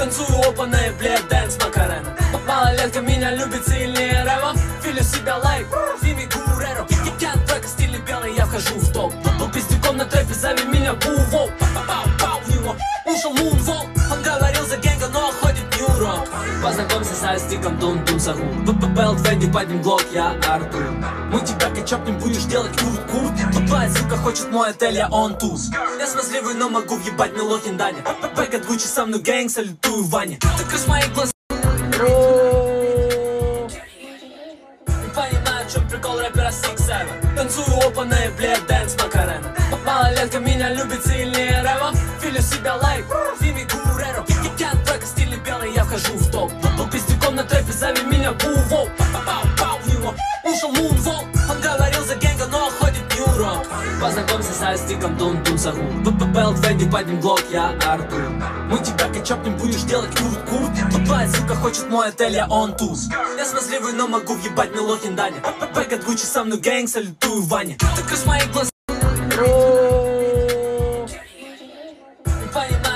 Танцую опаная, блядь, дэнс Макарена. Малолетка меня любит сильнее рэва. Филю себя лайк, Фими Гуреро. Я трек в стиле белый, я вхожу в топ. Был пиздюком на трэпе, зови меня Бувол. Пау-пау в него, ушел мунвол. Он говорил за генга, но ходит нью-рок. Познакомься со стиком, дун-дун сагу. БПБЛ, Твенди, подним глок, я Артур. Мы тебя качапнем, будешь делать курт-курт. Твоя сука хочет мой отель, я он туз. Я смазливый, но могу въебать Милохин Даня. Бэк от Гуччи со мной гэнг, салютую Ваня. Ты крыс моих глаз. Не понимаю, в чем прикол рэпера Six Seven. Танцую опаная, блядь, дэнс Макарена. Малолетка меня любит сильнее рэва. Филю себя лайк, Фими Гуреро. Я трек в стиле белый, я вхожу в топ. Был пиздюком на трэпе, зови меня Бувол. Пау-пау в него, ушел мунвол. Он говорил за генга, но ходит нью-рок. Познакомься со стиком, дун-дун сагу. БПБЛ, Твенди, подним глок, я Артур. Мы тебя качапнем, будешь делать курт-курт. Твоя сука хочет мой отель, я он туз. Я смазливый, но могу въебать Милохин Даня. Бэк от Гуччи со мной гэнг, салютую Ваня. Ты крыс моих глаз.